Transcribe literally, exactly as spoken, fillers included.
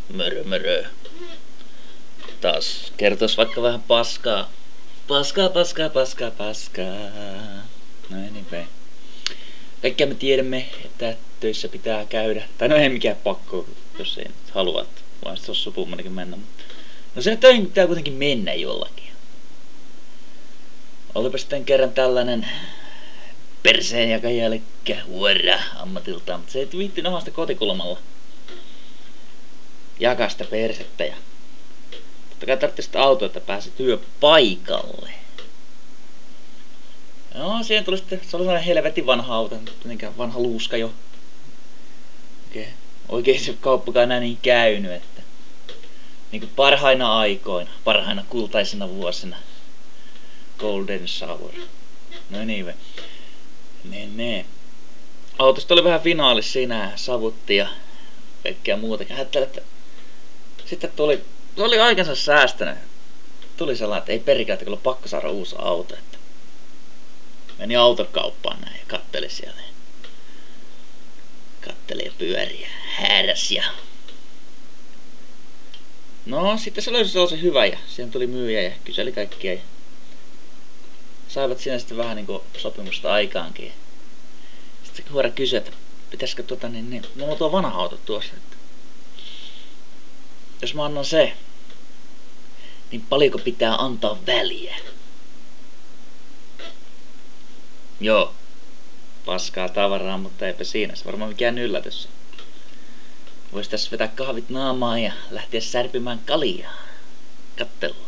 Mörö mörö. Taas kertois vaikka vähän paskaa. Paskaa, paskaa, paskaa, paskaa. Noin niin päin. Kaikkia me tiedämme, että töissä pitää käydä. Tai no ei mikään pakko, jos ei nyt haluat. Vaan sit tossa sopumanakin mennä. No se töihin pitää kuitenkin mennä jollakin. Olipa sitten kerran tällainen perseenjakaja, eli huora ammatiltaan. Mutta se ei viitti nohasta kotikulmalla jakaa sitä persettä. Ja totta kai tarvitsi sitä autoa, että pääsi työpaikalle. No, siihen tuli sitten, se oli sellainen helvetin vanha auto, jotenkin vanha luuska jo. Oikein, oikein se kauppakaan enää niin käynyt, että niinku parhaina aikoina, parhaina kultaisina vuosina. Golden Shower. No niin ve. Ne ne. Autosta oli vähän finaalis siinä, savutti ja kaikkea muuta. Ajattelin, että sitten tuli, oli aikansa säästänyt. Tuli sellainen, että ei perikään, että kun on pakko saada uusi auto. Että meni autokauppaan näin ja katteli siellä. Katteli ja pyöri ja hääräs ja... No, sitten se löysi sellaisen hyvä ja siihen tuli myyjä ja kyseli kaikkia. Ja saivat siinä sitten vähän niinku sopimusta aikaankin. Sitten huora kysyi, että pitäisikö tuota niin, niin mulla on tuo vanha auto tuossa. Että jos mä annan se, niin paljonko pitää antaa väliä? Joo, paskaa tavaraa, mutta eipä siinä, se varmaan mikään yllätys. Vois tässä vetää kahvit naamaan ja lähteä särpimään kaljaa. Kattella.